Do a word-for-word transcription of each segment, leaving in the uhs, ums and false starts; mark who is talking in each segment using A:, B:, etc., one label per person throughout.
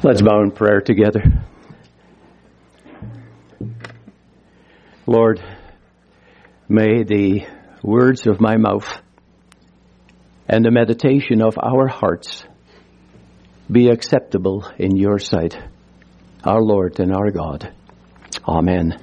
A: Let's bow in prayer together. Lord, may the words of my mouth and the meditation of our hearts be acceptable in your sight, our Lord and our God. Amen.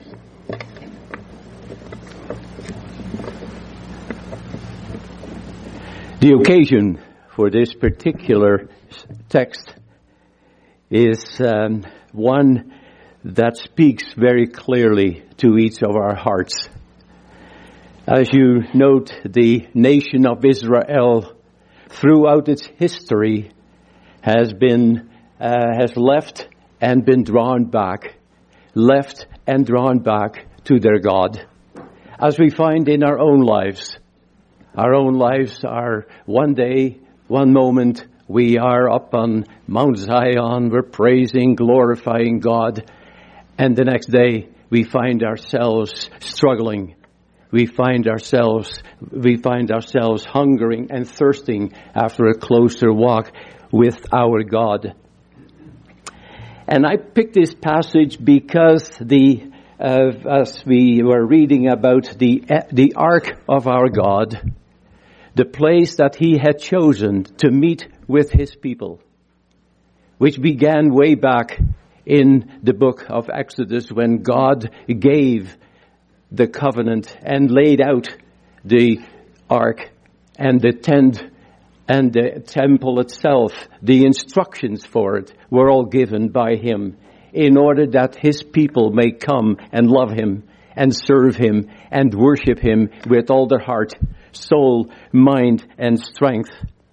A: The occasion for this particular text is um, one that speaks very clearly to each of our hearts. As you note, the nation of Israel throughout its history has been uh, has left and been drawn back, left and drawn back to their God. As we find in our own lives, our own lives are one day, one moment, we are up on Mount Zion, we're praising, glorifying God, and the next day we find ourselves struggling. We find ourselves, we find ourselves hungering and thirsting after a closer walk with our God. And I picked this passage because the, uh, as we were reading about the, the ark of our God, the place that he had chosen to meet with his people, which began way back in the book of Exodus when God gave the covenant and laid out the ark and the tent and the temple itself. The instructions for it were all given by him in order that his people may come and love him and serve him and worship him with all their heart, soul, mind, and strength.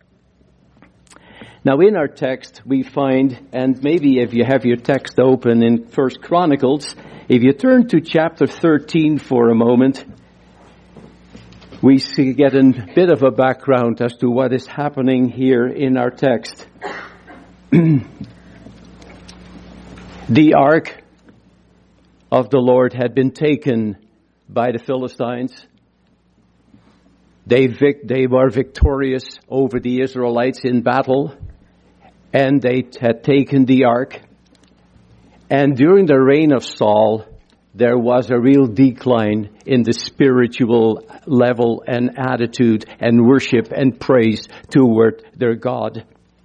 A: Now in our text we find, and maybe if you have your text open in First Chronicles, if you turn to chapter thirteen for a moment, we see, get a bit of a background as to what is happening here in our text. The ark of the Lord had been taken by the Philistines. They, vic- they were victorious over the Israelites in battle, and they had taken the ark. And during the reign of Saul, there was a real decline in the spiritual level and attitude and worship and praise toward their God.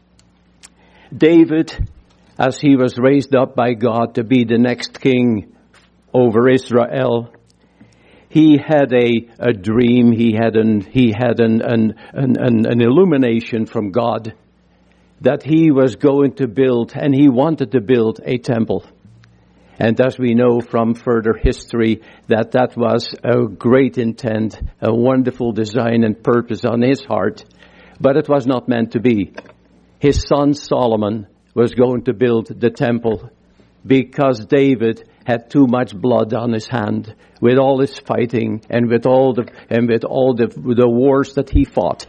A: David, as he was raised up by God to be the next king over Israel, he had a, a dream, he had an he had an, an, an, an illumination from God that he was going to build, and he wanted to build a temple. And as we know from further history, that that was a great intent, a wonderful design and purpose on his heart, but it was not meant to be. His son Solomon was going to build the temple because David had too much blood on his hand with all his fighting and with all the and with all the the wars that he fought.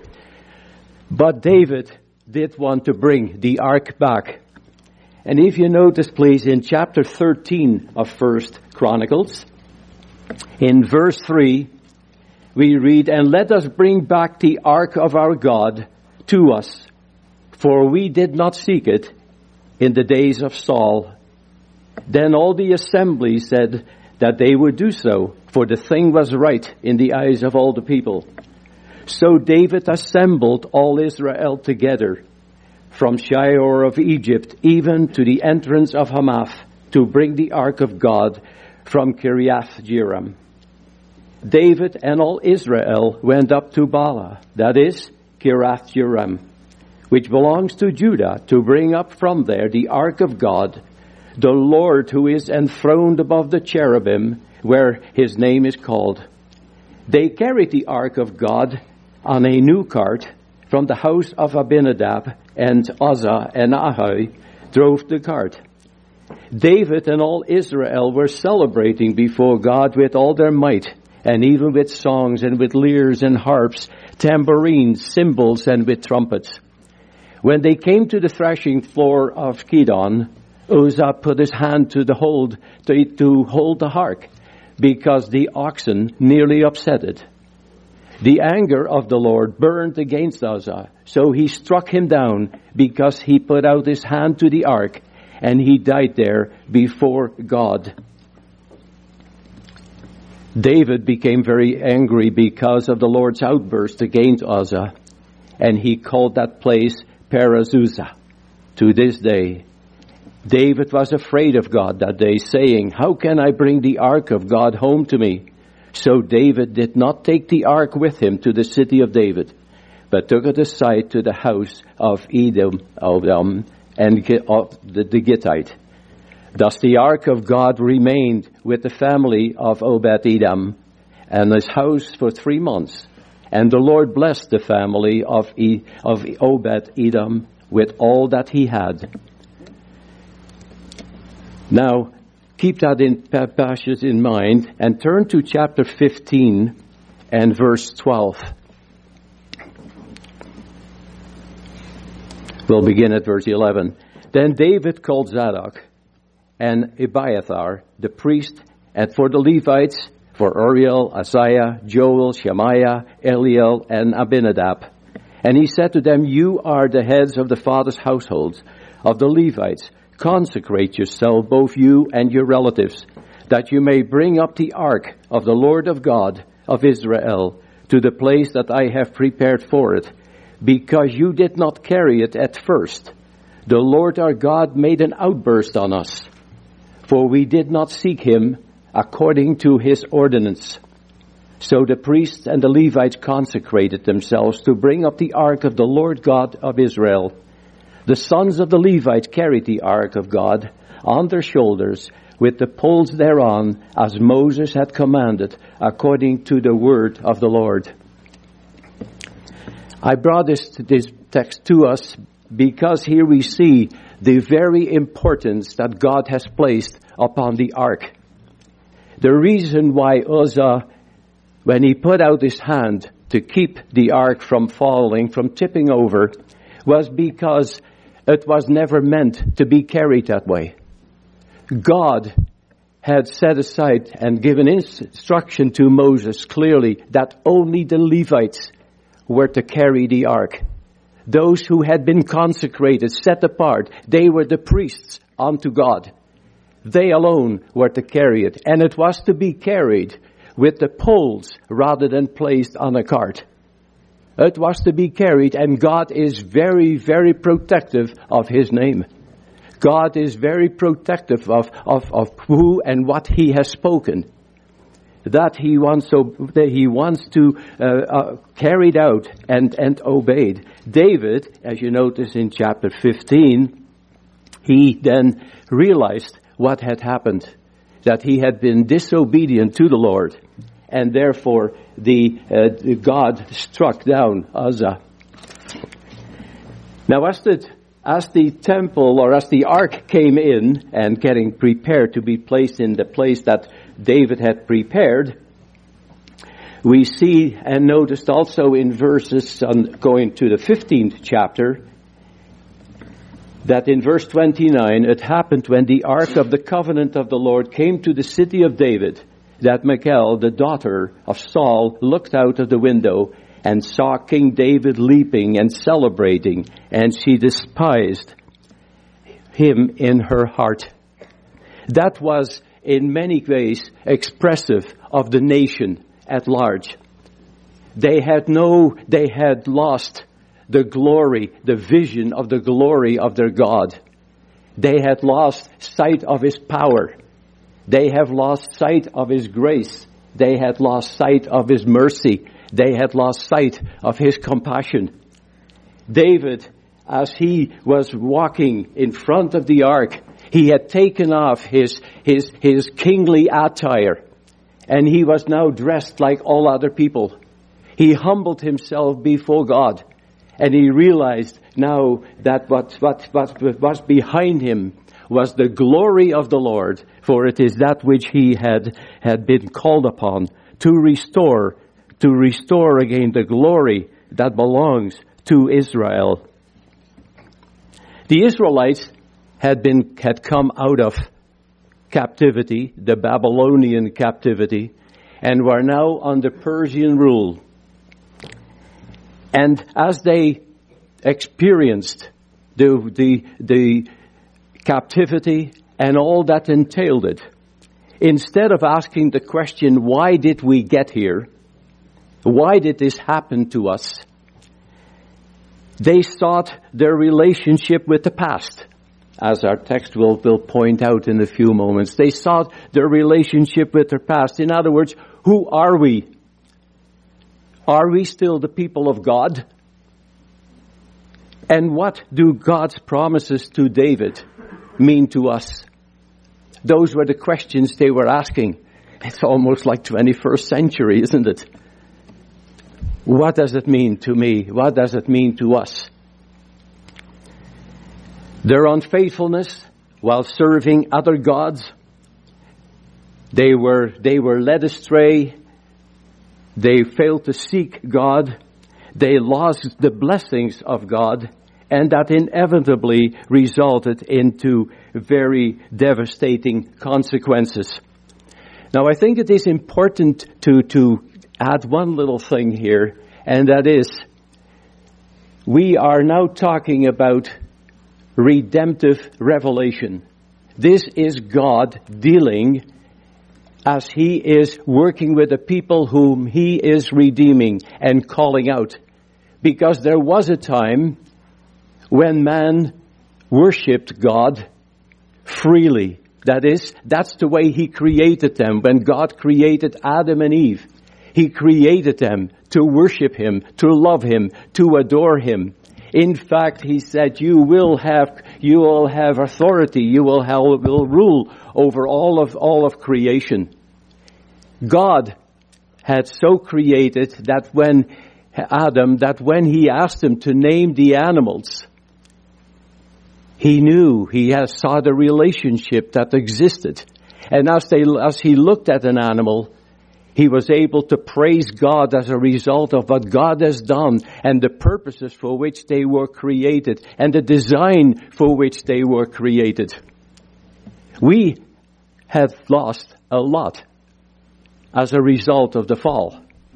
A: But David did want to bring the ark back. And if you notice, please, in chapter thirteen of First Chronicles, in verse three, we read, "And let us bring back the ark of our God to us, for we did not seek it in the days of Saul." Then all the assembly said that they would do so, for the thing was right in the eyes of all the people. So David assembled all Israel together, from Shior of Egypt even to the entrance of Hamath, to bring the ark of God from Kiriath Jearim. David and all Israel went up to Bala, that is, Kiriath Jearim, which belongs to Judah, to bring up from there the ark of God, the Lord who is enthroned above the cherubim, where his name is called. They carried the ark of God on a new cart from the house of Abinadab, and Uzzah and Ahio drove the cart. David and all Israel were celebrating before God with all their might, and even with songs and with lyres and harps, tambourines, cymbals, and with trumpets. When they came to the threshing floor of Kidon, Uzzah put his hand to the hold to, to hold the ark, because the oxen nearly upset it. The anger of the Lord burned against Uzzah, so he struck him down because he put out his hand to the ark, and he died there before God. David became very angry because of the Lord's outburst against Uzzah, and he called that place Perazuzah to this day. David was afraid of God that day, saying, "How can I bring the ark of God home to me?" So David did not take the ark with him to the city of David, but took it aside to the house of Edom, Edom and of the, the Gittite. Thus the ark of God remained with the family of Obed-Edom and his house for three months. And the Lord blessed the family of, e, of Obed-Edom with all that he had. Now, keep that in passage in mind and turn to chapter fifteen and verse twelve. We'll begin at verse eleven. Then David called Zadok and Abiathar, the priest, and for the Levites, for Uriel, Asaiah, Joel, Shemaiah, Eliel, and Abinadab. And he said to them, "You are the heads of the fathers' households of the Levites. Consecrate yourself, both you and your relatives, that you may bring up the ark of the Lord of God of Israel to the place that I have prepared for it, because you did not carry it at first. The Lord our God made an outburst on us, for we did not seek him according to his ordinance." So the priests and the Levites consecrated themselves to bring up the ark of the Lord God of Israel. The sons of the Levites carried the ark of God on their shoulders with the poles thereon, as Moses had commanded, according to the word of the Lord. I brought this, this text to us because here we see the very importance that God has placed upon the ark. The reason why Uzzah, when he put out his hand to keep the ark from falling, from tipping over, was because it was never meant to be carried that way. God had set aside and given instruction to Moses clearly that only the Levites were to carry the ark. Those who had been consecrated, set apart, they were the priests unto God. They alone were to carry it, and it was to be carried with the poles rather than placed on a cart. It was to be carried, and God is very, very protective of his name. God is very protective of, of, of who and what he has spoken. That he wants, so, that he wants to uh, uh, carry it out and, and obeyed. David, as you notice in chapter fifteen, he then realized what had happened, that he had been disobedient to the Lord, and therefore the, uh, the God struck down Uzzah. Now, as the as the temple or as the ark came in and getting prepared to be placed in the place that David had prepared, we see and noticed also in verses on going to the fifteenth chapter that in verse twenty-nine, it happened when the ark of the covenant of the Lord came to the city of David, that Michal, the daughter of Saul, looked out of the window and saw King David leaping and celebrating, and she despised him in her heart. That was in many ways expressive of the nation at large. They had no, they had lost the glory, the vision of the glory of their God. They had lost sight of his power. They have lost sight of his grace. They had lost sight of his mercy. They had lost sight of his compassion. David, as he was walking in front of the ark, he had taken off his, his, his kingly attire, and he was now dressed like all other people. He humbled himself before God, and he realized now that what, what, what was behind him was the glory of the Lord, for it is that which he had, had been called upon to restore, to restore again the glory that belongs to Israel. The Israelites had been, had come out of captivity, the Babylonian captivity, and were now under Persian rule. And as they experienced the, the, the captivity, and all that entailed it. Instead of asking the question, why did we get here? Why did this happen to us? They sought their relationship with the past, as our text will, will point out in a few moments. They sought their relationship with their past. In other words, who are we? Are we still the people of God? And what do God's promises to David mean to us? Those were the questions they were asking. It's almost like twenty-first century, isn't it? What does it mean to me? What does it mean to us? Their unfaithfulness while serving other gods, they were, they were led astray. They failed to seek God. They lost the blessings of God, and that inevitably resulted into very devastating consequences. Now, I think it is important to, to add one little thing here, and that is, we are now talking about redemptive revelation. This is God dealing as He is working with the people whom He is redeeming and calling out. Because there was a time when man worshipped God freely. That is, that's the way He created them. When God created Adam and Eve, He created them to worship Him, to love Him, to adore Him. In fact, He said, you will have, you will have authority, you will have, will rule over all of, all of creation. God had so created that when Adam, that when He asked him to name the animals, he knew, he has saw the relationship that existed. And as they, as he looked at an animal, he was able to praise God as a result of what God has done and the purposes for which they were created and the design for which they were created. We have lost a lot as a result of the fall.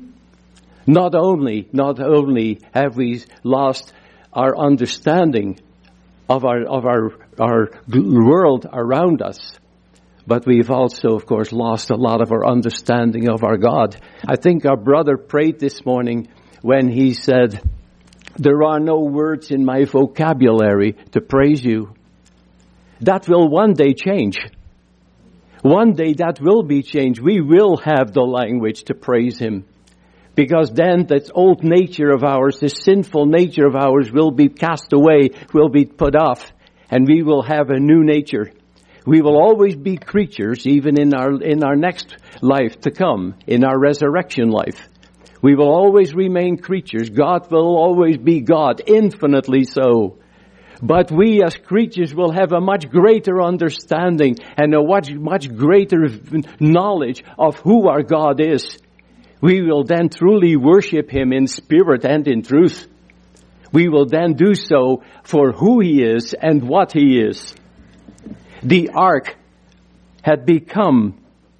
A: Not only, not only have we lost our understanding of our, of our, our world around us, but we've also, of course, lost a lot of our understanding of our God. I think our brother prayed this morning when he said, there are no words in my vocabulary to praise you. That will one day change. One day that will be changed. We will have the language to praise Him. Because then that old nature of ours, this sinful nature of ours will be cast away, will be put off, and we will have a new nature. We will always be creatures, even in our, in our next life to come, in our resurrection life. We will always remain creatures. God will always be God, infinitely so. But we as creatures will have a much greater understanding and a much, much greater knowledge of who our God is. We will then truly worship Him in spirit and in truth. We will then do so for who He is and what He is. The ark had become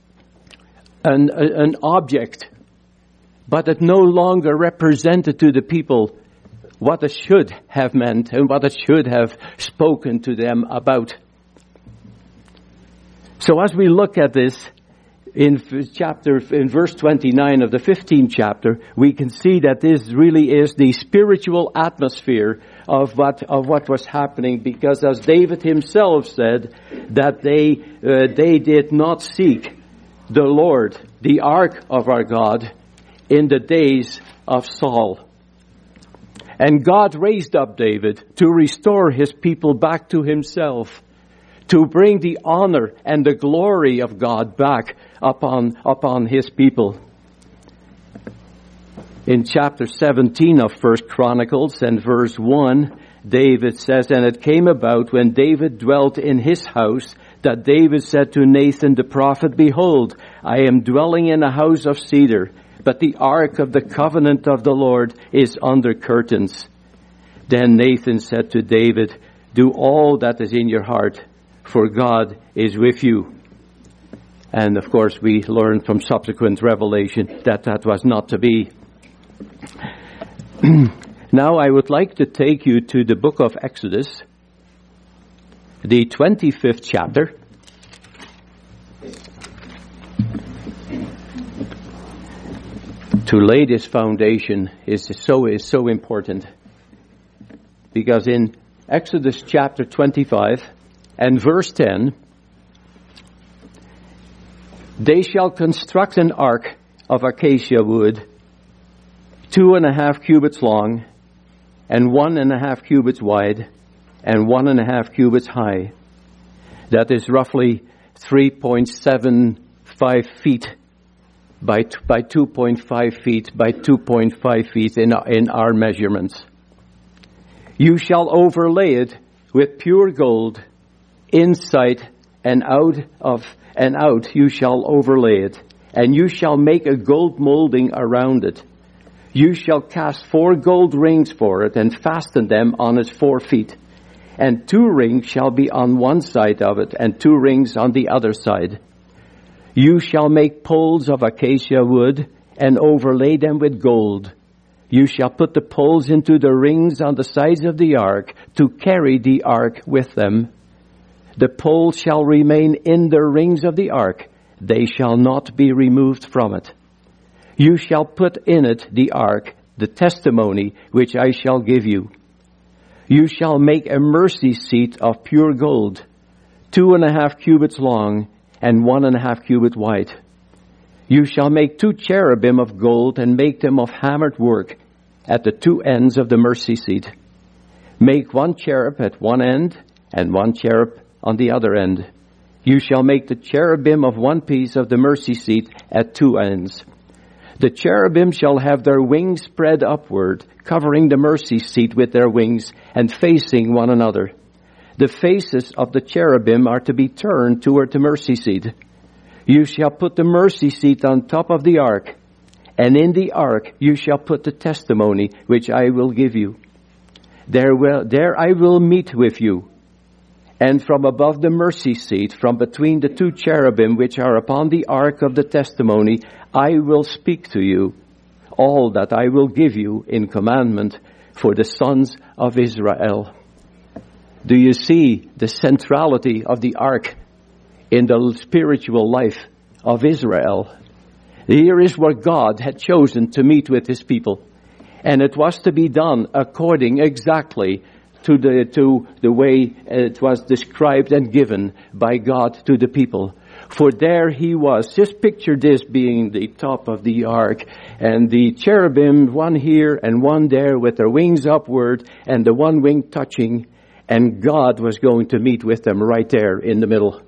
A: an, an object, but it no longer represented to the people what it should have meant and what it should have spoken to them about. So as we look at this, in chapter, in verse twenty-nine of the fifteenth chapter, we can see that this really is the spiritual atmosphere of what, of what was happening, because as David himself said, that they, uh, they did not seek the Lord, the ark of our God, in the days of Saul. And God raised up David to restore His people back to Himself, to bring the honor and the glory of God back upon, upon His people. In chapter seventeen of First Chronicles and verse one, David says, and it came about when David dwelt in his house that David said to Nathan the prophet, behold, I am dwelling in a house of cedar, but the ark of the covenant of the Lord is under curtains. Then Nathan said to David, do all that is in your heart, for God is with you. And of course we learned from subsequent revelation that that was not to be. Now I would like to take you to the book of Exodus. the twenty-fifth chapter. To lay this foundation is so is so important, because in Exodus chapter twenty-five and verse ten, they shall construct an ark of acacia wood, two and a half cubits long, and one and a half cubits wide, and one and a half cubits high. That is roughly three point seven five feet by by two point five feet by two point five feet in our, in our measurements. You shall overlay it with pure gold, inside and out of and out you shall overlay it, and you shall make a gold molding around it. You shall cast four gold rings for it and fasten them on its four feet. And two rings shall be on one side of it, and two rings on the other side. You shall make poles of acacia wood and overlay them with gold. You shall put the poles into the rings on the sides of the ark to carry the ark with them. The poles shall remain in the rings of the ark. They shall not be removed from it. You shall put in it the ark, the testimony which I shall give you. You shall make a mercy seat of pure gold, two and a half cubits long, and one and a half cubit wide. You shall make two cherubim of gold, and make them of hammered work at the two ends of the mercy seat. Make one cherub at one end, and one cherub on the other end. You shall make the cherubim of one piece of the mercy seat at two ends. The cherubim shall have their wings spread upward, covering the mercy seat with their wings, and facing one another. The faces of the cherubim are to be turned toward the mercy seat. You shall put the mercy seat on top of the ark, and in the ark you shall put the testimony which I will give you. There will, there I will meet with you. And from above the mercy seat, from between the two cherubim which are upon the ark of the testimony, I will speak to you all that I will give you in commandment for the sons of Israel. Do you see the centrality of the ark in the spiritual life of Israel? Here is where God had chosen to meet with his people. And it was to be done according exactly to the, to the way it was described and given by God to the people. For there he was. Just picture this being the top of the ark, and the cherubim, one here and one there with their wings upward, and the one wing touching, and God was going to meet with them right there in the middle.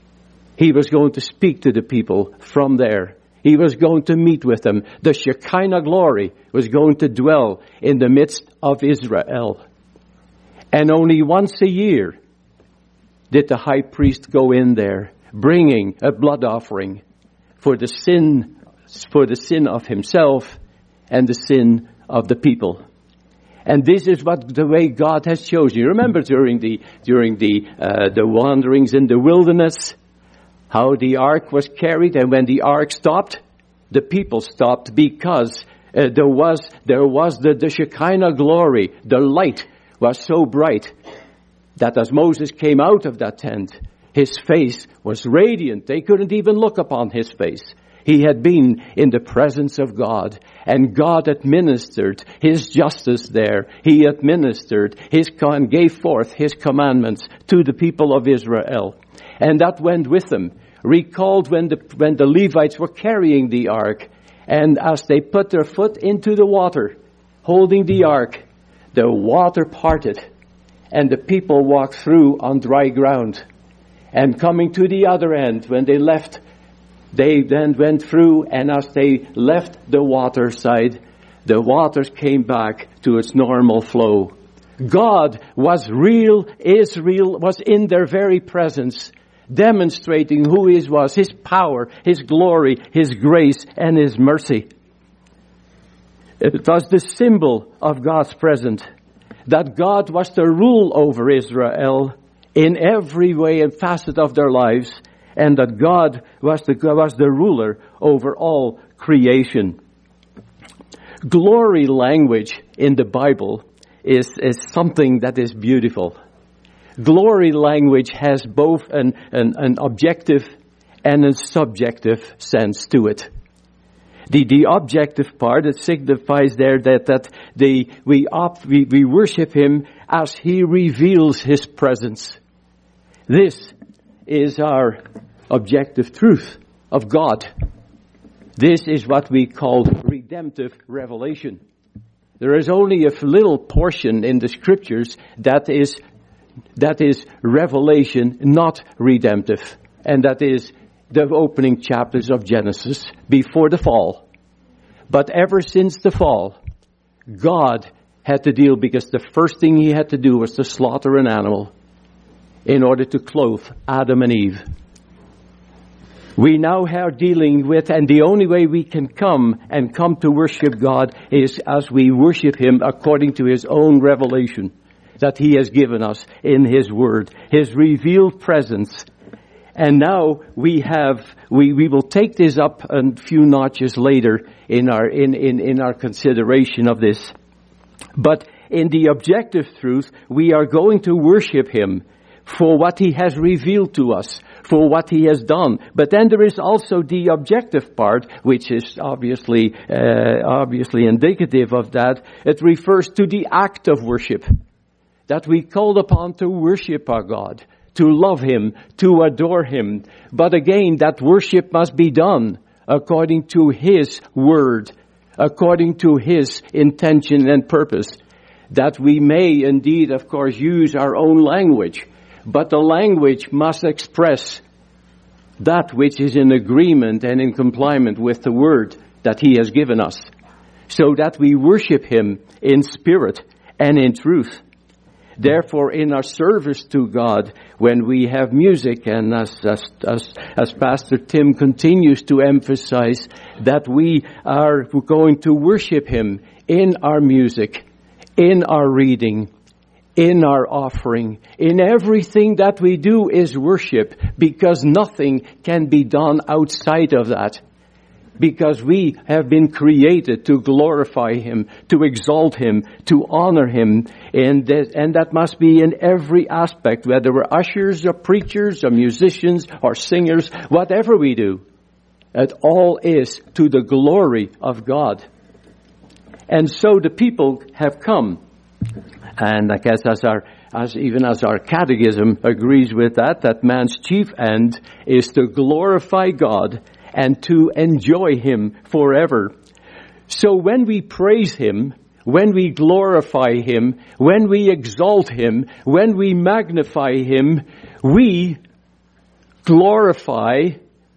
A: He was going to speak to the people from there. He was going to meet with them. The Shekinah glory was going to dwell in the midst of Israel. And only once a year did the high priest go in there, bringing a blood offering for the sin, for the sin of himself and the sin of the people. And this is what the way God has chosen. You remember during the during the uh, the wanderings in the wilderness, how the ark was carried, and when the ark stopped, the people stopped because uh, there was there was the, the Shekinah glory, the light was so bright that as Moses came out of that tent, his face was radiant. They couldn't even look upon his face. He had been in the presence of God, and God administered his justice there. He administered his and gave forth his commandments to the people of Israel. And that went with them. Recalled when the, when the Levites were carrying the ark, and as they put their foot into the water, holding the ark, the water parted, and the people walked through on dry ground. And coming to the other end, when they left, they then went through, and as they left the water side, the waters came back to its normal flow. God was real. Israel was in their very presence, demonstrating who He was, His power, His glory, His grace, and His mercy. It was the symbol of God's presence, that God was to rule over Israel in every way and facet of their lives, and that God was the, was the ruler over all creation. Glory language in the Bible is, is something that is beautiful. Glory language has both an, an, an objective and a subjective sense to it. The, the objective part, it signifies there that, that the, we, op, we, we worship Him as He reveals His presence. This is our objective truth of God. This is what we call redemptive revelation. There is only a little portion in the scriptures that is, that is revelation, not redemptive. And that is the opening chapters of Genesis before the fall. But ever since the fall, God had to deal, because the first thing He had to do was to slaughter an animal in order to clothe Adam and Eve. We now are dealing with, and the only way we can come and come to worship God is as we worship Him according to His own revelation that He has given us in His Word, His revealed presence. And now we have, we, we will take this up a few notches later in our, in, in, in our consideration of this. But in the objective truth, we are going to worship Him for what He has revealed to us, for what He has done. But then there is also the objective part, which is obviously, uh, obviously indicative of that. It refers to the act of worship, that we called upon to worship our God, to love Him, to adore Him. But again, that worship must be done according to His word, according to His intention and purpose. That we may indeed, of course, use our own language, but the language must express that which is in agreement and in compliance with the word that He has given us, so that we worship Him in spirit and in truth. Therefore, in our service to God, when we have music, and as, as, as, as Pastor Tim continues to emphasize, that we are going to worship Him in our music, in our reading, in our offering, in everything that we do is worship, because nothing can be done outside of that. Because we have been created to glorify Him, to exalt Him, to honor Him. And that, and that must be in every aspect, whether we're ushers or preachers or musicians or singers, whatever we do. It all is to the glory of God. And so the people have come. And I guess as our, as even as our catechism agrees with that, that man's chief end is to glorify God and to enjoy Him forever. So when we praise Him, when we glorify Him, when we exalt Him, when we magnify Him, we glorify,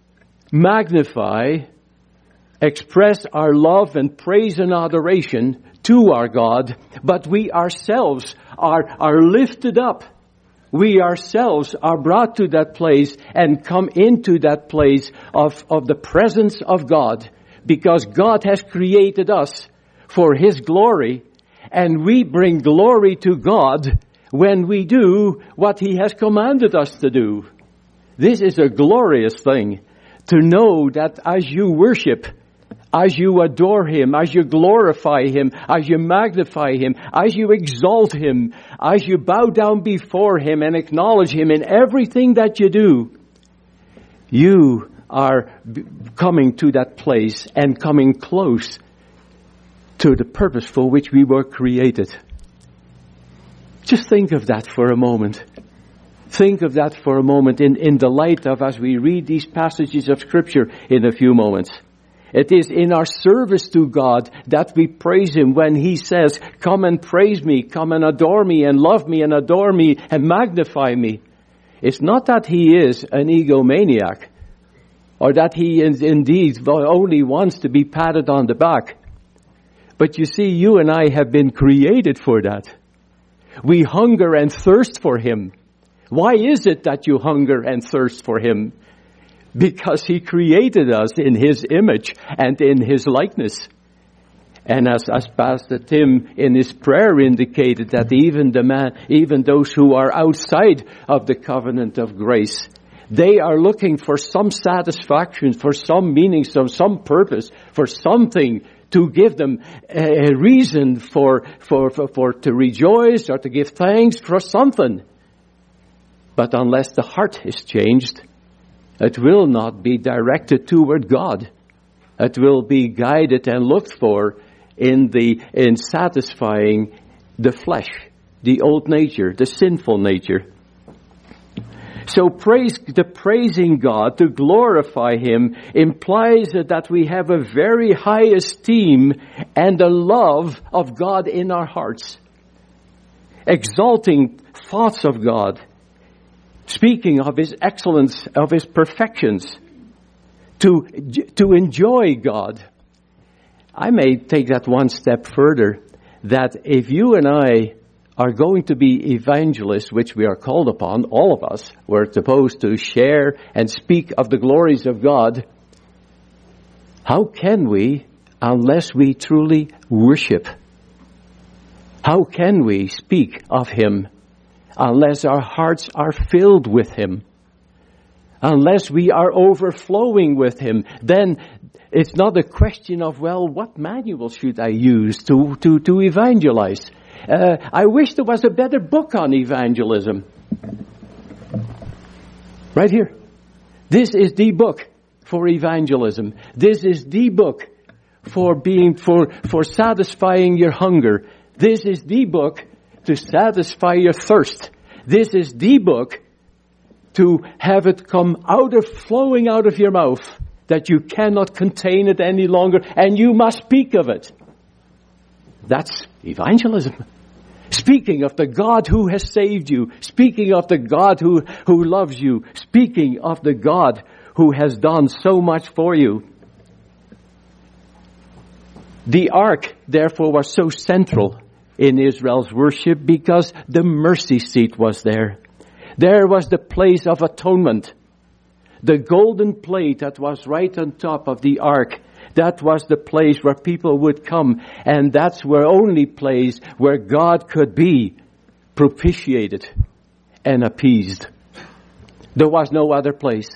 A: magnify, express our love and praise and adoration to our God, but we ourselves are, are lifted up. We ourselves are brought to that place and come into that place of, of the presence of God, because God has created us for His glory, and we bring glory to God when we do what He has commanded us to do. This is a glorious thing, to know that as you worship, as you adore Him, as you glorify Him, as you magnify Him, as you exalt Him, as you bow down before Him and acknowledge Him in everything that you do, you are coming to that place and coming close to the purpose for which we were created. Just think of that for a moment. Think of that for a moment in, in the light of as we read these passages of Scripture in a few moments. It is in our service to God that we praise Him when He says, come and praise me, come and adore me and love me and adore me and magnify me. It's not that He is an egomaniac or that He is indeed only wants to be patted on the back. But you see, you and I have been created for that. We hunger and thirst for Him. Why is it that you hunger and thirst for Him? Because He created us in His image and in His likeness. And as, as Pastor Tim in his prayer indicated, that even the man, even those who are outside of the covenant of grace, they are looking for some satisfaction, for some meaning, some, some purpose, for something to give them a reason for, for, for, for to rejoice or to give thanks for something. But unless the heart is changed, it will not be directed toward God. It will be guided and looked for in the in satisfying the flesh, the old nature, the sinful nature. So praise, the praising God, to glorify Him, implies that we have a very high esteem and a love of God in our hearts. Exalting thoughts of God, speaking of His excellence, of His perfections, to, to enjoy God. I may take that one step further, that if you and I are going to be evangelists, which we are called upon, all of us, we're supposed to share and speak of the glories of God. How can we unless we truly worship? How can we speak of Him unless our hearts are filled with Him? Unless we are overflowing with Him, then it's not a question of, well, what manual should I use to, to, to evangelize? Uh, I wish there was a better book on evangelism. Right here. This is the book for evangelism. This is the book for being, for, for satisfying your hunger. This is the book to satisfy your thirst. This is the book to have it come out of, flowing out of your mouth, that you cannot contain it any longer, and you must speak of it. That's evangelism. Speaking of the God who has saved you. Speaking of the God who, who loves you. Speaking of the God who has done so much for you. The ark, therefore, was so central in Israel's worship because the mercy seat was there. There was the place of atonement. The golden plate that was right on top of the ark, that was the place where people would come, and that's the only place where God could be propitiated and appeased. There was no other place.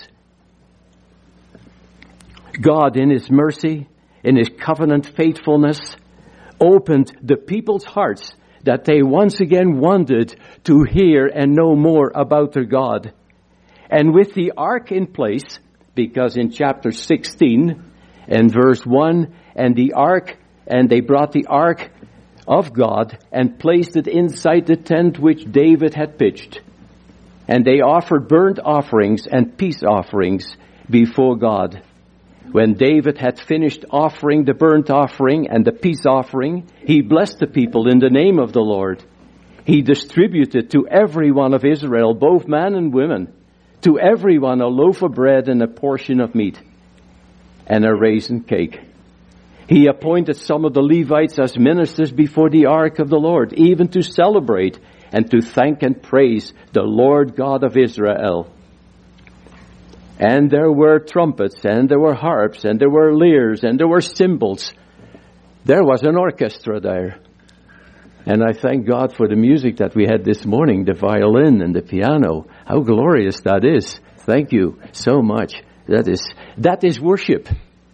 A: God, in His mercy, in His covenant faithfulness, opened the people's hearts that they once again wanted to hear and know more about their God. And with the ark in place, because in chapter sixteen and verse one, and the ark, and they brought the ark of God and placed it inside the tent which David had pitched. And they offered burnt offerings and peace offerings before God. When David had finished offering the burnt offering and the peace offering, he blessed the people in the name of the Lord. He distributed to every one of Israel, both man and women, to everyone a loaf of bread and a portion of meat and a raisin cake. He appointed some of the Levites as ministers before the ark of the Lord, even to celebrate and to thank and praise the Lord God of Israel. And there were trumpets, and there were harps, and there were lyres, and there were cymbals. There was an orchestra there. And I thank God for the music that we had this morning, the violin and the piano. How glorious that is. Thank you so much. That is, that is worship.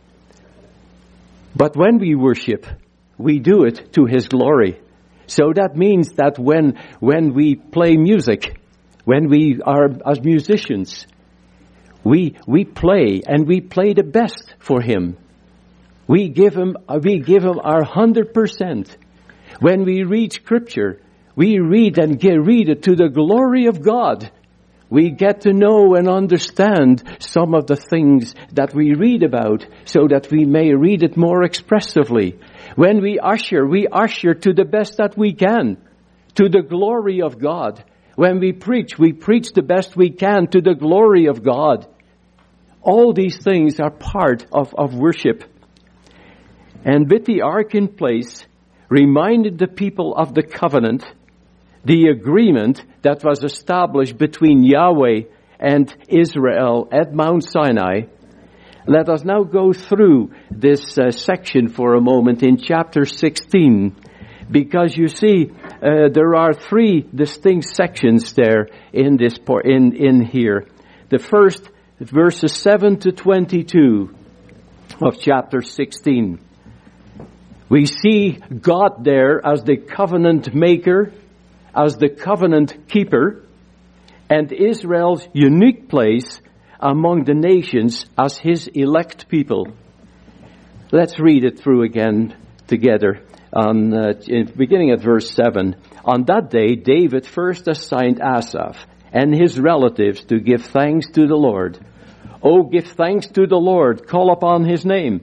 A: But when we worship, we do it to His glory. So that means that when, when we play music, when we are as musicians, We, we play, and we play the best for Him. We give Him, we give Him our hundred percent. When we read Scripture, we read and get, read it to the glory of God. We get to know and understand some of the things that we read about, so that we may read it more expressively. When we usher, we usher to the best that we can, to the glory of God. When we preach, we preach the best we can to the glory of God. All these things are part of, of worship. And with the ark in place, reminded the people of the covenant, the agreement that was established between Yahweh and Israel at Mount Sinai. Let us now go through this uh, section for a moment in chapter sixteen. Because you see, uh, there are three distinct sections there in this por- in in here. The first, verses seven to twenty-two of chapter sixteen. We see God there as the covenant maker, as the covenant keeper, and Israel's unique place among the nations as his elect people. Let's read it through again together. On, uh, in, beginning at verse seven. On that day, David first assigned Asaph and his relatives to give thanks to the Lord. Oh, give thanks to the Lord. Call upon his name.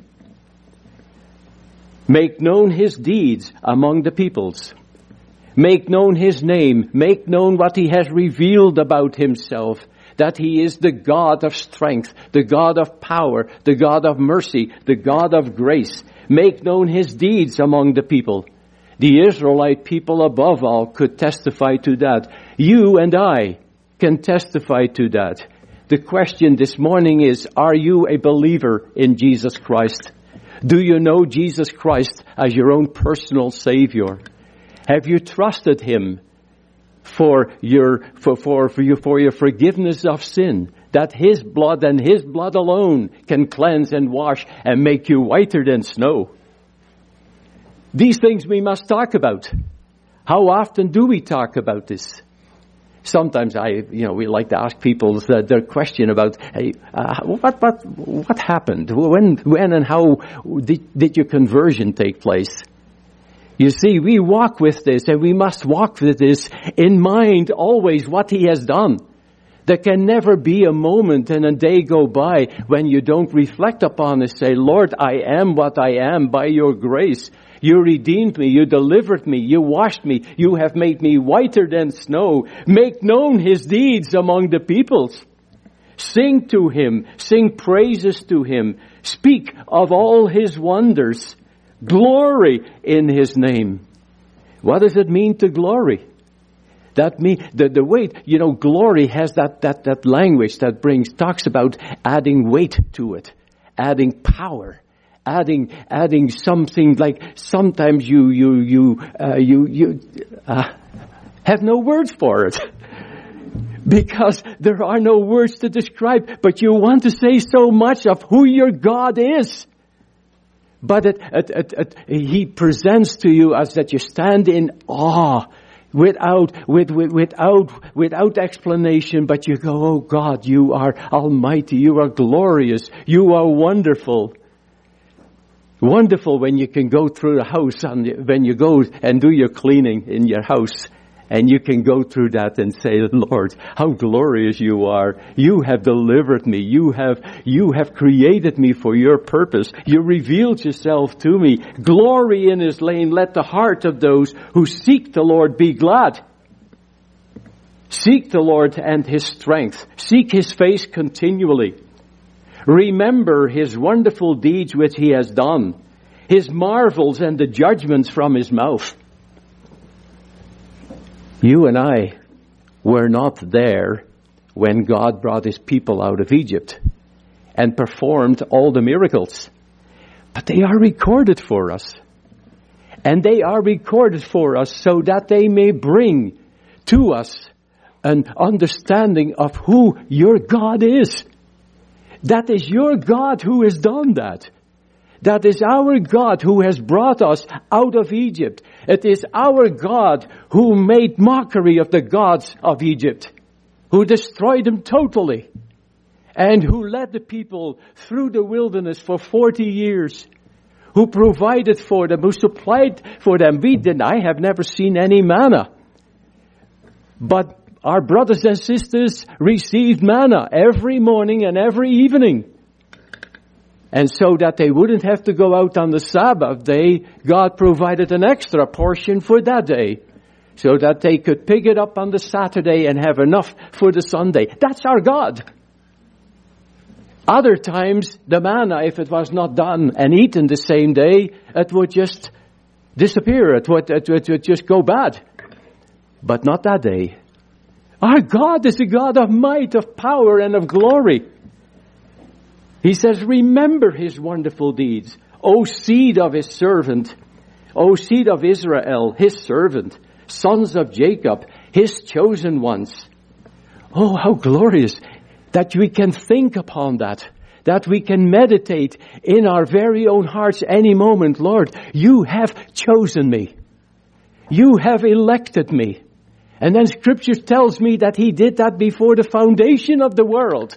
A: Make known his deeds among the peoples. Make known his name. Make known what he has revealed about himself. That he is the God of strength, the God of power, the God of mercy, the God of grace. Make known his deeds among the people. The Israelite people above all could testify to that. You and I can testify to that. The question this morning is, are you a believer in Jesus Christ? Do you know Jesus Christ as your own personal Savior? Have you trusted him for your, for, for, for your, for your forgiveness of sin? That his blood and his blood alone can cleanse and wash and make you whiter than snow. These things we must talk about. How often do we talk about this? Sometimes I, you know, we like to ask people their question about, hey, uh, what, what, what happened? When, when and how did, did your conversion take place? You see, we walk with this, and we must walk with this in mind always what he has done. There can never be a moment and a day go by when you don't reflect upon it. Say, Lord, I am what I am by your grace. You redeemed me. You delivered me. You washed me. You have made me whiter than snow. Make known his deeds among the peoples. Sing to him. Sing praises to him. Speak of all his wonders. Glory in his name. What does it mean to glory? That mean the the weight, you know, glory has that that that language that brings talks about adding weight to it, adding power, adding adding something like sometimes you you you uh, you you uh, have no words for it because there are no words to describe. But you want to say so much of who your God is. But it, it, it, it, he presents to you as that you stand in awe. Without, with, with, without, without explanation, but you go, oh God, you are almighty, you are glorious, you are wonderful. Wonderful when you can go through the house, and when you go and do your cleaning in your house, and you can go through that and say, Lord, how glorious you are. You have delivered me. You have, you have created me for your purpose. You revealed yourself to me. Glory in his name. Let the heart of those who seek the Lord be glad. Seek the Lord and his strength. Seek his face continually. Remember his wonderful deeds which he has done. His marvels and the judgments from his mouth. You and I were not there when God brought his people out of Egypt and performed all the miracles. But they are recorded for us. And they are recorded for us so that they may bring to us an understanding of who your God is. That is your God who has done that. That is our God who has brought us out of Egypt. It is our God who made mockery of the gods of Egypt, who destroyed them totally, and who led the people through the wilderness for forty years, who provided for them, who supplied for them. We did, I have never seen any manna. But our brothers and sisters received manna every morning and every evening. And so that they wouldn't have to go out on the Sabbath day, God provided an extra portion for that day. So that they could pick it up on the Saturday and have enough for the Sunday. That's our God. Other times, the manna, if it was not done and eaten the same day, it would just disappear. It would, it would, it would just go bad. But not that day. Our God is a God of might, of power, and of glory. He says, remember his wonderful deeds. O seed of his servant, O seed of Israel, his servant, sons of Jacob, his chosen ones. Oh, how glorious that we can think upon that, that we can meditate in our very own hearts any moment. Lord, you have chosen me. You have elected me. And then Scripture tells me that He did that before the foundation of the world.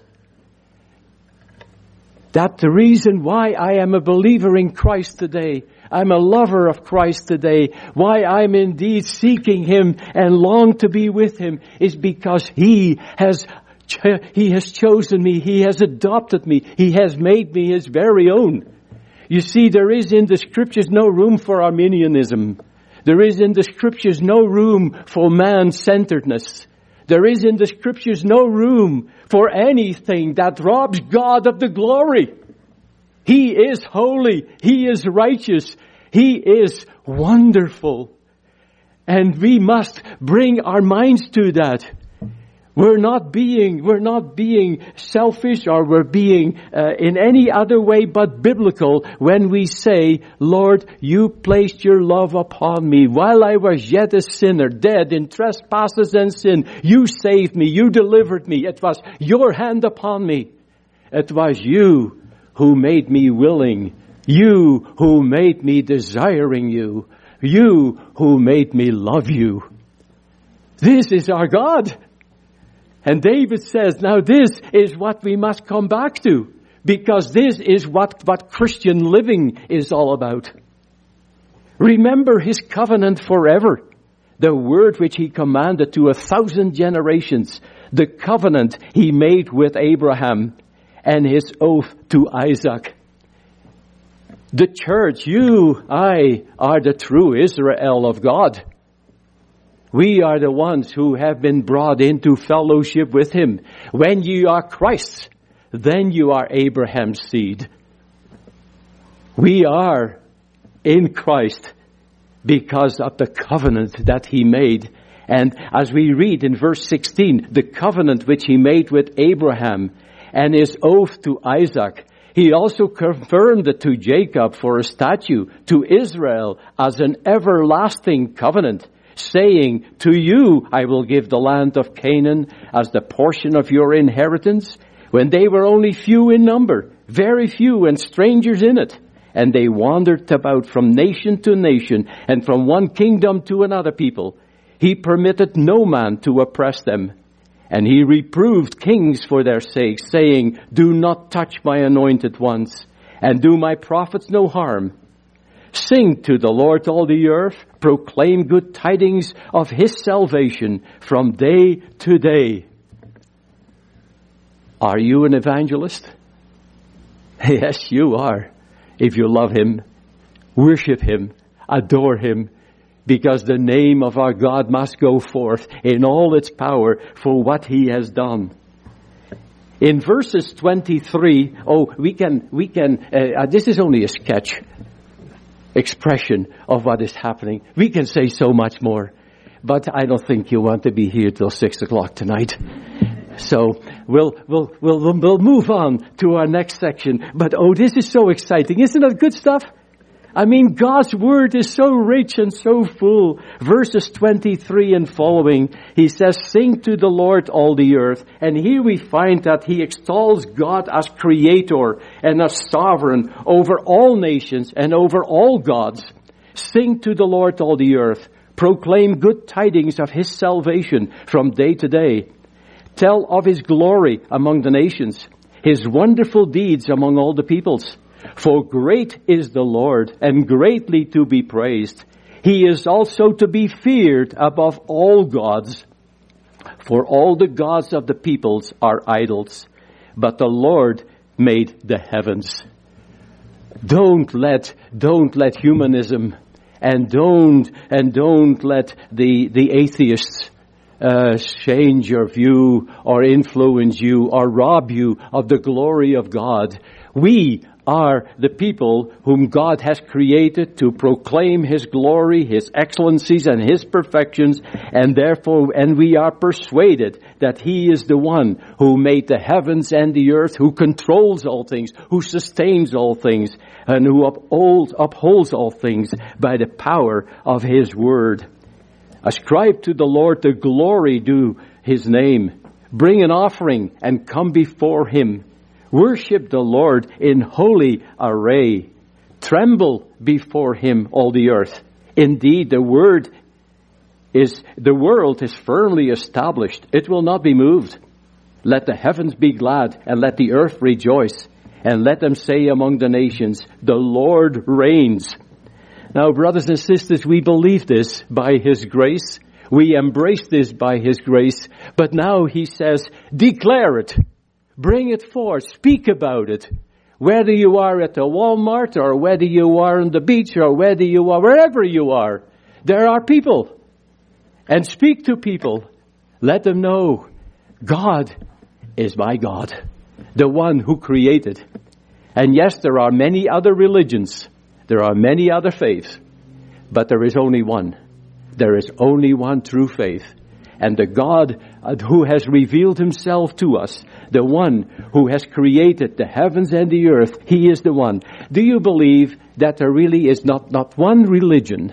A: That's the reason why I am a believer in Christ today. I'm a lover of Christ today. Why I'm indeed seeking Him and long to be with Him is because He has, He has chosen me. He has adopted me. He has made me His very own. You see, there is in the Scriptures no room for Arminianism. There is in the Scriptures no room for man-centeredness. There is in the Scriptures no room for anything that robs God of the glory. He is holy. He is righteous. He is wonderful. And we must bring our minds to that. We're not being, we're not being selfish or we're being uh, in any other way but biblical when we say, Lord, you placed your love upon me while I was yet a sinner, dead in trespasses and sin. You saved me. You delivered me. It was your hand upon me. It was you who made me willing. You who made me desiring you. You who made me love you. This is our God. And David says, now this is what we must come back to, because this is what, what Christian living is all about. Remember His covenant forever, the word which He commanded to a thousand generations, the covenant He made with Abraham and His oath to Isaac. The church, you, I, are the true Israel of God. We are the ones who have been brought into fellowship with Him. When you are Christ's, then you are Abraham's seed. We are in Christ because of the covenant that He made. And as we read in verse sixteen, the covenant which He made with Abraham and His oath to Isaac, He also confirmed it to Jacob for a statute, to Israel as an everlasting covenant, saying, to you I will give the land of Canaan as the portion of your inheritance, when they were only few in number, very few and strangers in it. And they wandered about from nation to nation and from one kingdom to another people. He permitted no man to oppress them. And He reproved kings for their sake, saying, do not touch my anointed ones, and do my prophets no harm. Sing to the Lord all the earth, proclaim good tidings of His salvation from day to day. Are you an evangelist? Yes, you are. If you love Him, worship Him, adore Him, because the name of our God must go forth in all its power for what He has done. In verses twenty-three, oh, we can, we can, uh, this is only a sketch expression of what is happening. We can say so much more, but I don't think you want to be here till six o'clock tonight. So we'll, we'll, we'll, we'll move on to our next section. But oh, this is so exciting. Isn't it good stuff? I mean, God's word is so rich and so full. Verses twenty-three and following, He says, sing to the Lord all the earth. And here we find that He extols God as creator and as sovereign over all nations and over all gods. Sing to the Lord all the earth. Proclaim good tidings of His salvation from day to day. Tell of His glory among the nations, His wonderful deeds among all the peoples. For great is the Lord, and greatly to be praised. He is also to be feared above all gods. For all the gods of the peoples are idols, but the Lord made the heavens. Don't let, don't let humanism, and don't, and don't let the, the atheists Uh, change your view or influence you or rob you of the glory of God. We are the people whom God has created to proclaim His glory, His excellencies, and His perfections, and therefore, and we are persuaded that He is the one who made the heavens and the earth, who controls all things, who sustains all things, and who upholds, upholds all things by the power of His word. Ascribe to the Lord the glory due His name. Bring an offering and come before Him. Worship the Lord in holy array. Tremble before Him, all the earth. Indeed, the word is, the world is firmly established. It will not be moved. Let the heavens be glad, and let the earth rejoice, and let them say among the nations, the Lord reigns. Now, brothers and sisters, we believe this by His grace. We embrace this by His grace. But now He says, declare it. Bring it forth. Speak about it. Whether you are at the Walmart, or whether you are on the beach, or whether you are wherever you are, there are people. And speak to people. Let them know God is my God, the one who created. And yes, there are many other religions. There are many other faiths. But there is only one. There is only one true faith. And the God who has revealed Himself to us, the one who has created the heavens and the earth, He is the one. Do you believe that there really is not, not one religion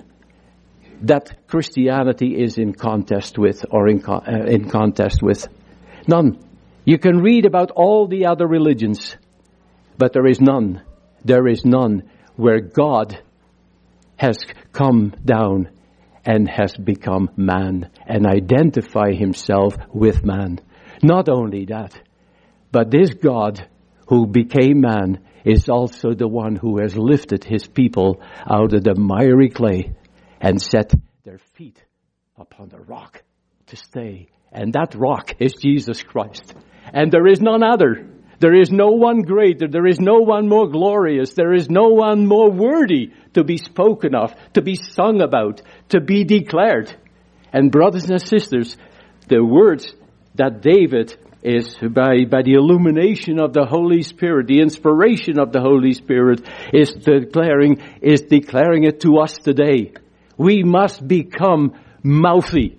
A: that Christianity is in contest with or in, uh, in contest with? None. You can read about all the other religions, but there is none. There is none where God has come down and has become man and identify Himself with man. Not only that, but this God who became man is also the one who has lifted His people out of the miry clay and set their feet upon the rock to stay. And that rock is Jesus Christ. And there is none other. There is no one greater. There is no one more glorious. There is no one more worthy to be spoken of, to be sung about, to be declared. And brothers and sisters, the words that David is, by, by the illumination of the Holy Spirit, the inspiration of the Holy Spirit, is declaring, is declaring it to us today. We must become mouthy.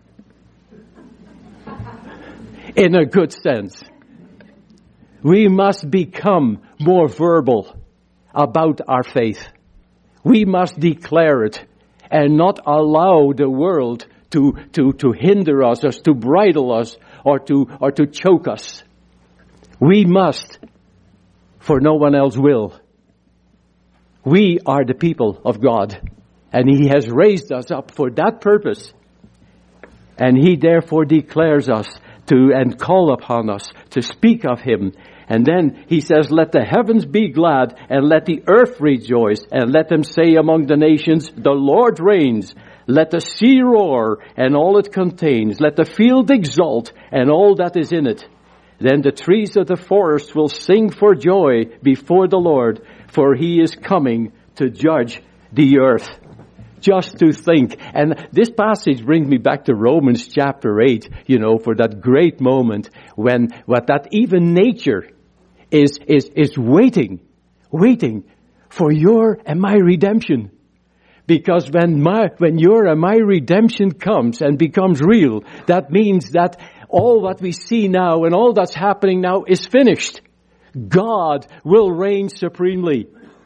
A: In a good sense. We must become more verbal about our faith. We must declare it and not allow the world to, to, to hinder us, or to bridle us, or to, or to choke us. We must, for no one else will. We are the people of God, and He has raised us up for that purpose. And He therefore declares us to, and call upon us to speak of Him. And then He says, let the heavens be glad, and let the earth rejoice, and let them say among the nations, the Lord reigns. Let the sea roar, and all it contains. Let the field exult, and all that is in it. Then the trees of the forest will sing for joy before the Lord, for He is coming to judge the earth. Just to think. And this passage brings me back to Romans chapter eight, you know, for that great moment when what that even nature is, is, is waiting, waiting for your and my redemption. Because when my, when your and my redemption comes and becomes real, that means that all what we see now and all that's happening now is finished. God will reign supremely.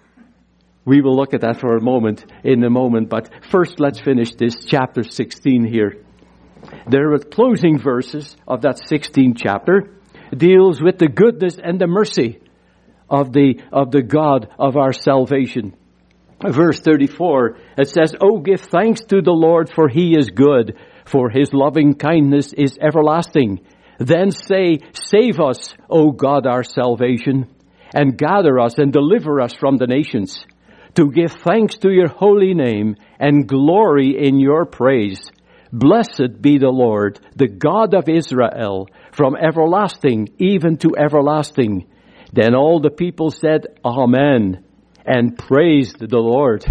A: We will look at that for a moment, in a moment, but first let's finish this chapter sixteen here. There are closing verses of that sixteenth chapter, deals with the goodness and the mercy of the, of the God of our salvation. Verse thirty-four, it says, "Oh, give thanks to the Lord, for He is good, for His loving kindness is everlasting. Then say, save us, O God, our salvation, and gather us and deliver us from the nations, to give thanks to your holy name and glory in your praise. Blessed be the Lord, the God of Israel, from everlasting even to everlasting." Then all the people said, Amen, and praised the Lord.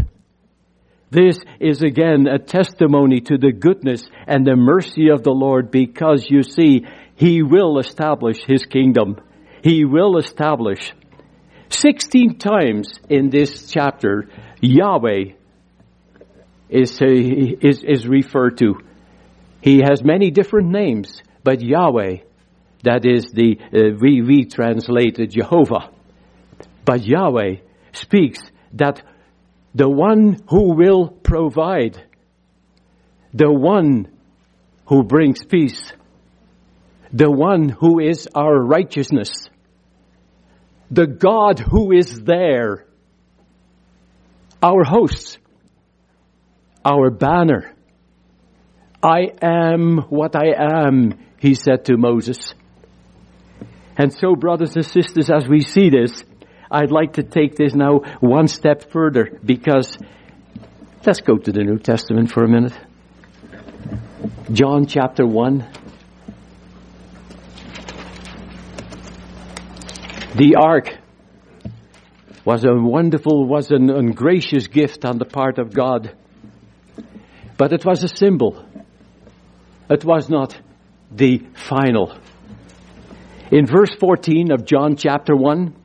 A: This is again a testimony to the goodness and the mercy of the Lord, because you see, He will establish His kingdom. He will establish. Sixteen times in this chapter, Yahweh is, uh, is, is referred to. He has many different names, but Yahweh, that is the, uh, we, we translate it Jehovah. But Yahweh speaks that the one who will provide, the one who brings peace, the one who is our righteousness, the God who is there, our host, our banner, I am what I am, he said to Moses. And so, brothers and sisters, as we see this, I'd like to take this now one step further, because let's go to the New Testament for a minute. John chapter one. The ark was a wonderful, was an ungracious gift on the part of God. But it was a symbol. It was not the final. In verse fourteen of John chapter one,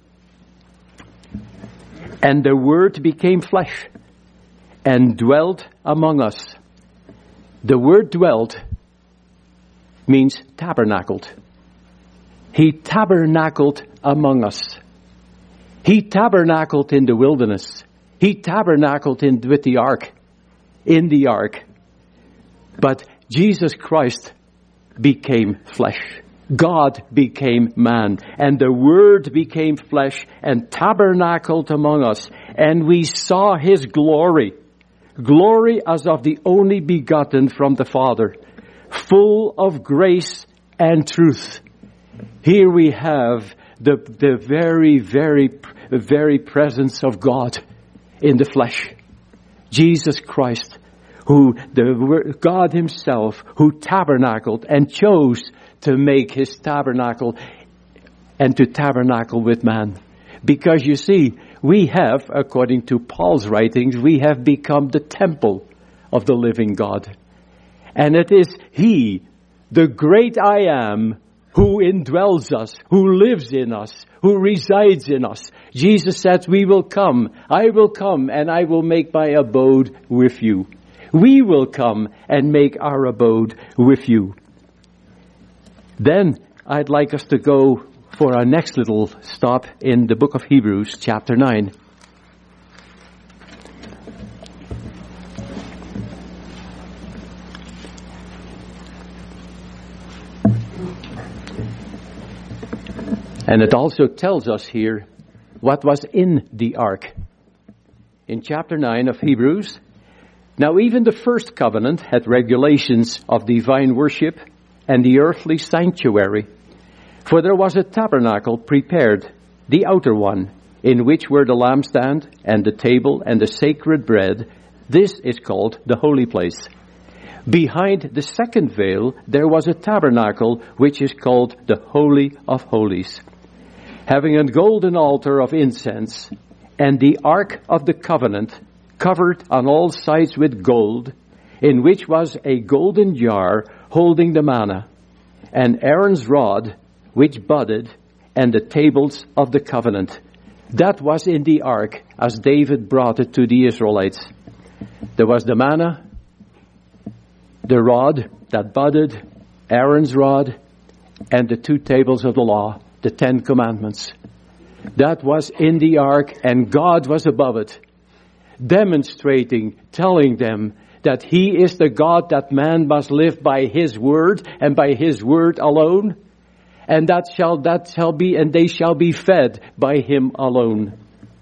A: and the Word became flesh and dwelt among us. The word dwelt means tabernacled. He tabernacled among us. He tabernacled in the wilderness. He tabernacled in with the ark, in the ark. But Jesus Christ became flesh. God became man, and the Word became flesh and tabernacled among us, and we saw His glory, glory as of the only begotten from the Father, full of grace and truth. Here we have the, the very, very, very presence of God in the flesh. Jesus Christ, who, the God Himself, who tabernacled and chose to make His tabernacle and to tabernacle with man. Because you see, we have, according to Paul's writings, we have become the temple of the living God. And it is He, the great I Am, who indwells us, who lives in us, who resides in us. Jesus says, we will come, I will come, and I will make my abode with you. We will come and make our abode with you. Then I'd like us to go for our next little stop in the book of Hebrews, chapter nine. And it also tells us here what was in the ark. In chapter nine of Hebrews, now even the first covenant had regulations of divine worship and the earthly sanctuary. For there was a tabernacle prepared, the outer one, in which were the lampstand and the table and the sacred bread. This is called the holy place. Behind the second veil there was a tabernacle which is called the Holy of Holies, having a golden altar of incense, and the ark of the covenant, covered on all sides with gold, in which was a golden jar holding the manna, and Aaron's rod, which budded, and the tables of the covenant. That was in the ark as David brought it to the Israelites. There was the manna, the rod that budded, Aaron's rod, and the two tables of the law, the Ten Commandments. That was in the ark, and God was above it, demonstrating, telling them that He is the God that man must live by His word and by His word alone. And that shall, that shall be, and they shall be fed by Him alone.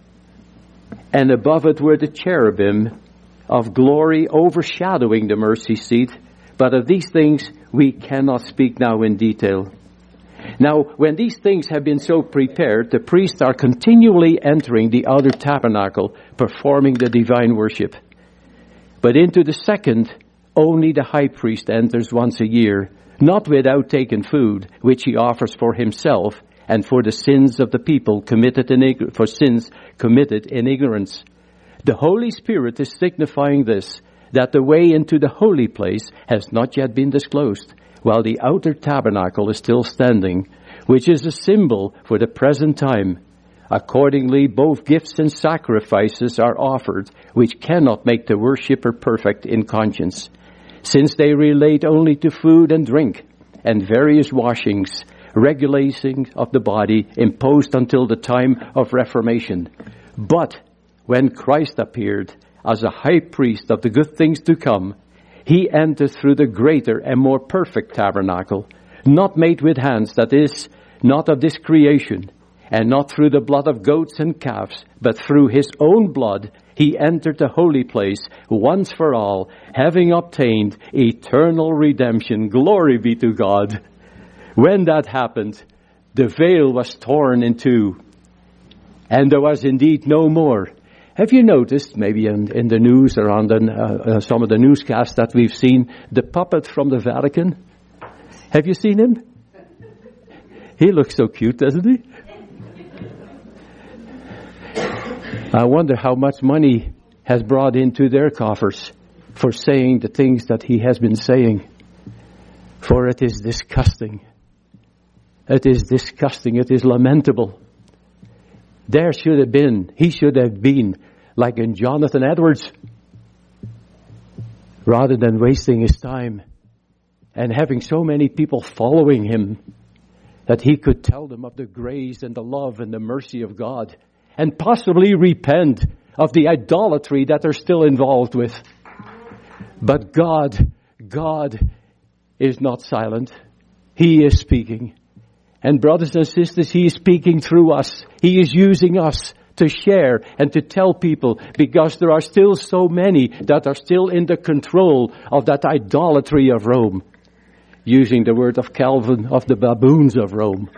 A: And above it were the cherubim of glory overshadowing the mercy seat. But of these things we cannot speak now in detail. Now, when these things have been so prepared, the priests are continually entering the outer tabernacle, performing the divine worship. But into the second, only the high priest enters once a year, not without taking food, which he offers for himself and for the sins of the people committed in ig- for sins committed in ignorance. The Holy Spirit is signifying this, that the way into the holy place has not yet been disclosed, while the outer tabernacle is still standing, which is a symbol for the present time. Accordingly, both gifts and sacrifices are offered, which cannot make the worshipper perfect in conscience, since they relate only to food and drink, and various washings, regulating of the body imposed until the time of Reformation. But when Christ appeared as a high priest of the good things to come, He entered through the greater and more perfect tabernacle, not made with hands, that is, not of this creation, and not through the blood of goats and calves, but through His own blood, he entered the holy place once for all, having obtained eternal redemption. Glory be to God. When that happened, the veil was torn in two, and there was indeed no more. Have you noticed, maybe in, in the news or on the, uh, uh, some of the newscasts that we've seen, the puppet from the Vatican? Have you seen him? He looks so cute, doesn't he? I wonder how much money has brought into their coffers for saying the things that he has been saying. For it is disgusting. It is disgusting. It is lamentable. There should have been, he should have been like in Jonathan Edwards, rather than wasting his time and having so many people following him, that he could tell them of the grace and the love and the mercy of God, and possibly repent of the idolatry that they're still involved with. But God, God is not silent. He is speaking. And brothers and sisters, He is speaking through us. He is using us to share and to tell people, because there are still so many that are still in the control of that idolatry of Rome. Using the word of Calvin, of the baboons of Rome.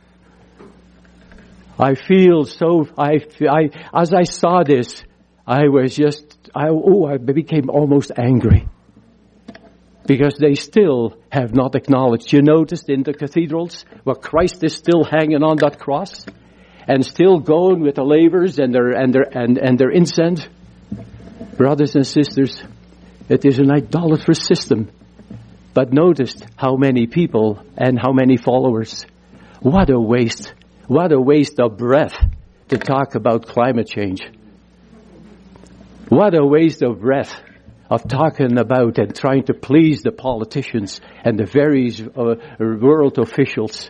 A: I feel so, I, I, as I saw this, I was just, I, oh, I became almost angry. Because they still have not acknowledged. You noticed in the cathedrals where Christ is still hanging on that cross and still going with the lavers and their and their and, and their incense. Brothers and sisters, it is an idolatrous system. But notice how many people and how many followers. What a waste. What a waste of breath to talk about climate change. What a waste of breath of talking about and trying to please the politicians and the various uh, world officials.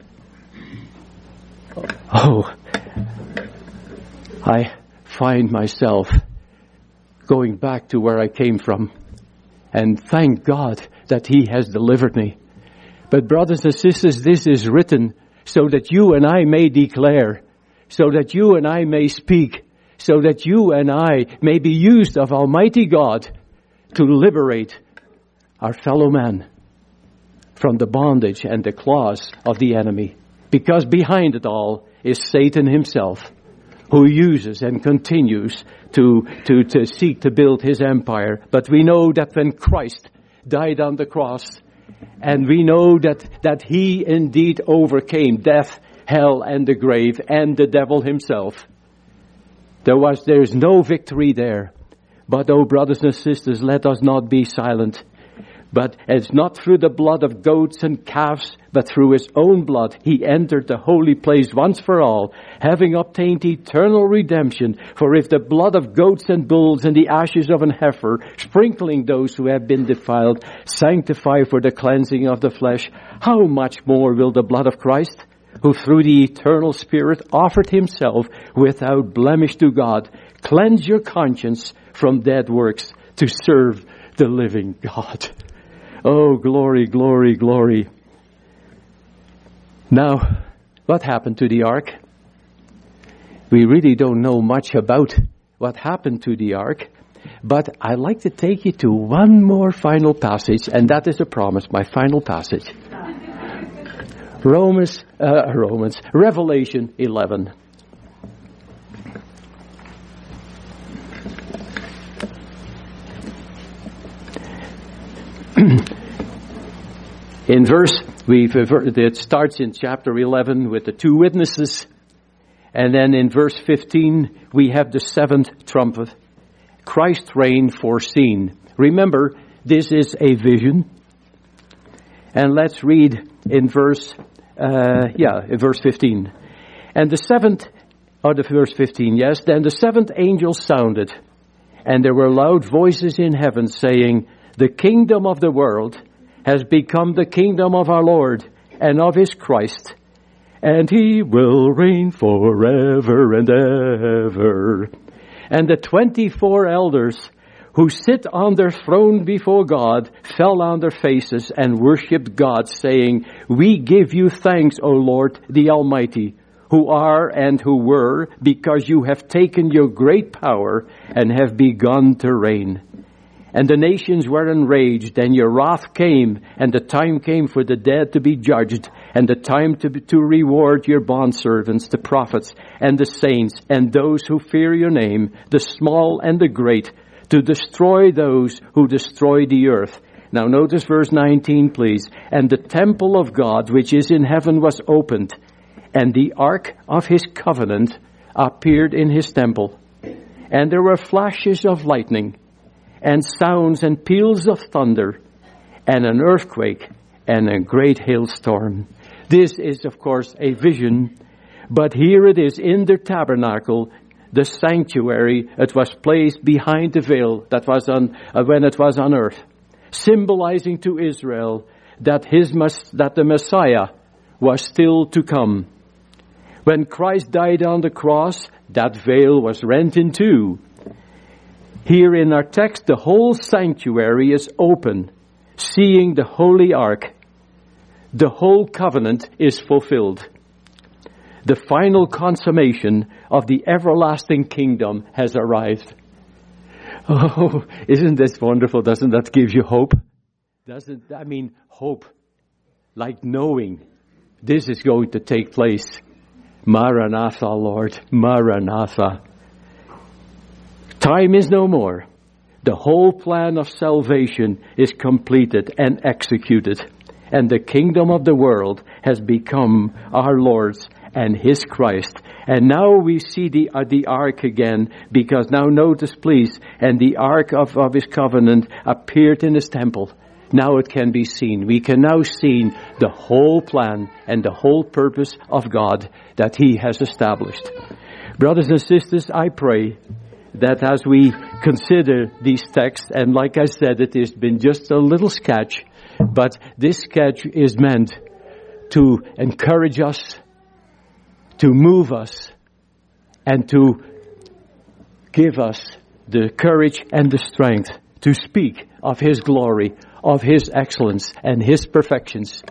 A: Oh, I find myself going back to where I came from. And thank God that He has delivered me. But brothers and sisters, this is written so that you and I may declare, so that you and I may speak, so that you and I may be used of Almighty God to liberate our fellow man from the bondage and the claws of the enemy. Because behind it all is Satan himself, who uses and continues to, to, to seek to build his empire. But we know that when Christ died on the cross, and we know that, that He indeed overcame death, hell, and the grave, and the devil himself. There was, there is no victory there. But, oh, brothers and sisters, let us not be silent. But it's not through the blood of goats and calves, but through His own blood He entered the holy place once for all, having obtained eternal redemption. For if the blood of goats and bulls and the ashes of an heifer, sprinkling those who have been defiled, sanctify for the cleansing of the flesh, how much more will the blood of Christ, who through the eternal Spirit offered Himself without blemish to God, cleanse your conscience from dead works to serve the living God. Oh, glory, glory, glory. Now, what happened to the ark? We really don't know much about what happened to the ark, but I'd like to take you to one more final passage, and that is a promise, my final passage. Romans, uh, Romans, Revelation eleven. In verse, we've, it starts in chapter eleven with the two witnesses. And then in verse fifteen, we have the seventh trumpet. Christ's reign foreseen. Remember, this is a vision. And let's read in verse, uh, yeah, in verse fifteen. And the seventh, or the verse fifteen, yes. Then the seventh angel sounded, and there were loud voices in heaven saying, the kingdom of the world has become the kingdom of our Lord and of His Christ, and He will reign forever and ever. And the twenty-four elders who sit on their throne before God fell on their faces and worshipped God, saying, we give you thanks, O Lord, the Almighty, who are and who were, because you have taken your great power and have begun to reign. And the nations were enraged, and your wrath came, and the time came for the dead to be judged, and the time to, to reward your bondservants, the prophets, and the saints, and those who fear your name, the small and the great, to destroy those who destroy the earth. Now notice verse nineteen, please. And the temple of God, which is in heaven, was opened, and the ark of his covenant appeared in his temple. And there were flashes of lightning, and sounds and peals of thunder, and an earthquake, and a great hailstorm. This is, of course, a vision, but here it is in the tabernacle, the sanctuary. It was placed behind the veil that was on uh, when it was on earth, symbolizing to Israel that his that the Messiah was still to come. When Christ died on the cross, that veil was rent in two. Here in our text, the whole sanctuary is open, seeing the holy ark. The whole covenant is fulfilled. The final consummation of the everlasting kingdom has arrived. Oh, isn't this wonderful? Doesn't that give you hope? Doesn't, I mean, hope, like knowing this is going to take place. Maranatha, Lord, Maranatha. Time is no more. The whole plan of salvation is completed and executed, and the kingdom of the world has become our Lord's and his Christ. And now we see the uh, the ark again, because now notice please, and the ark of, of his covenant appeared in his temple. Now it can be seen. We can now see the whole plan and the whole purpose of God that he has established. Brothers and sisters, I pray that as we consider these texts, and like I said, it has been just a little sketch, but this sketch is meant to encourage us, to move us, and to give us the courage and the strength to speak of his glory, of his excellence, and his perfections.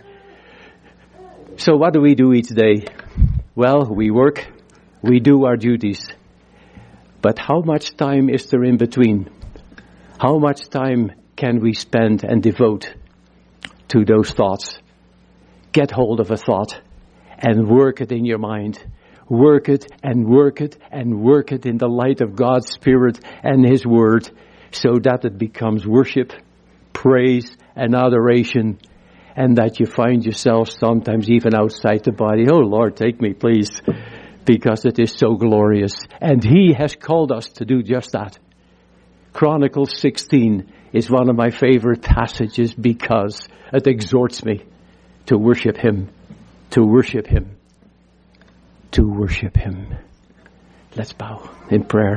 A: So what do we do each day? Well, we work, we do our duties. But how much time is there in between? How much time can we spend and devote to those thoughts? Get hold of a thought and work it in your mind. Work it and work it and work it in the light of God's Spirit and his Word, so that it becomes worship, praise, and adoration, and that you find yourself sometimes even outside the body. Oh Lord, take me please, because it is so glorious. And he has called us to do just that. Chronicles sixteen is one of my favorite passages because it exhorts me to worship him, to worship him, to worship him. Let's bow in prayer.